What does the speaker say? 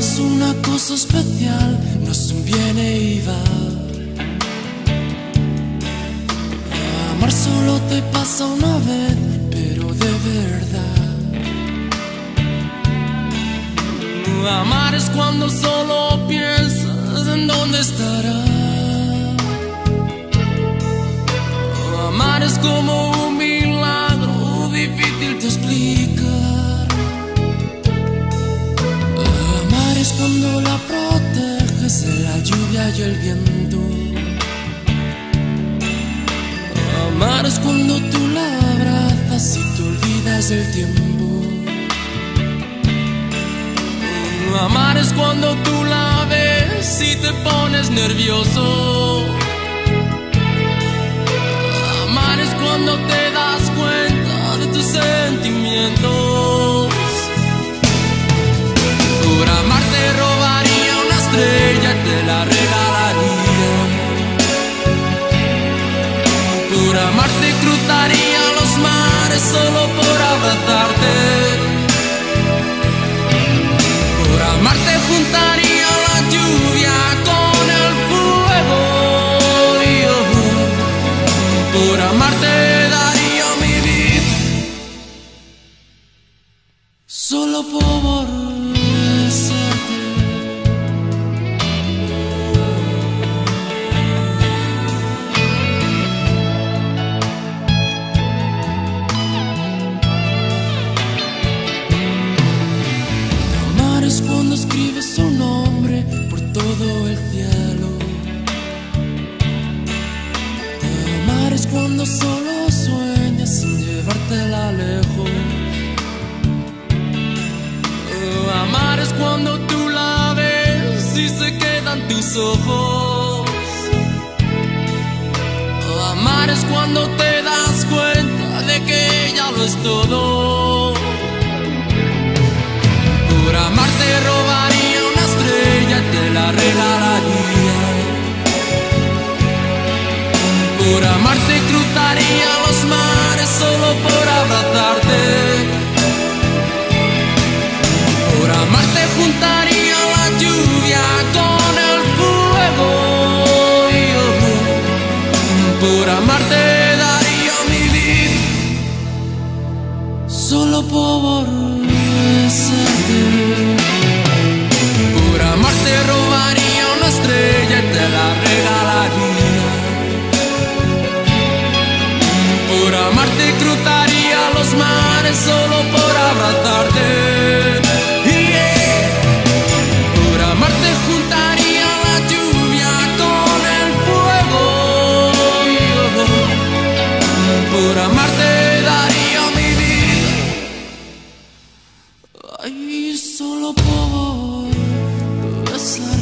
es una cosa especial, no es un viene y va. Amar solo te pasa una vez, pero de verdad. Amar es cuando solo piensas en dónde estará. Amar es como un milagro difícil de explicar. Amar es cuando la proteges de la lluvia y el viento. Amar es cuando tú la abrazas y te olvidas del tiempo. Amar es cuando tú la ves y te pones nervioso. Amar es cuando te das cuenta de tus sentimientos. Por amar te robaría una estrella y te la regalaría. Por amar te cruzaría los mares solo por abrazarte. Por amar te juntaría la lluvia con el fuego. Por amar te daría mi vida, solo por besarte. Amar es cuando escribes un nombre por todo el cielo. Amar es cuando solo sueñas sin llevártela lejos. Amar es cuando tú la ves y se quedan tus ojos. Amar es cuando te das cuenta de que ella lo es todo. Por amar te robaría una estrella y te la regalaría. Por amar te cruzaría los mares solo por abrazarte. Por amar te juntaría la lluvia con el fuego. Por amar te daría mi vida, solo por besarte. Por amar te robaría una estrella y te la regalaría. Por amar te cruzaría los mares solo por abrazarte. Por amar te juntaría la lluvia con el fuego. Por amar te daría mi vida, ay, solo por besar.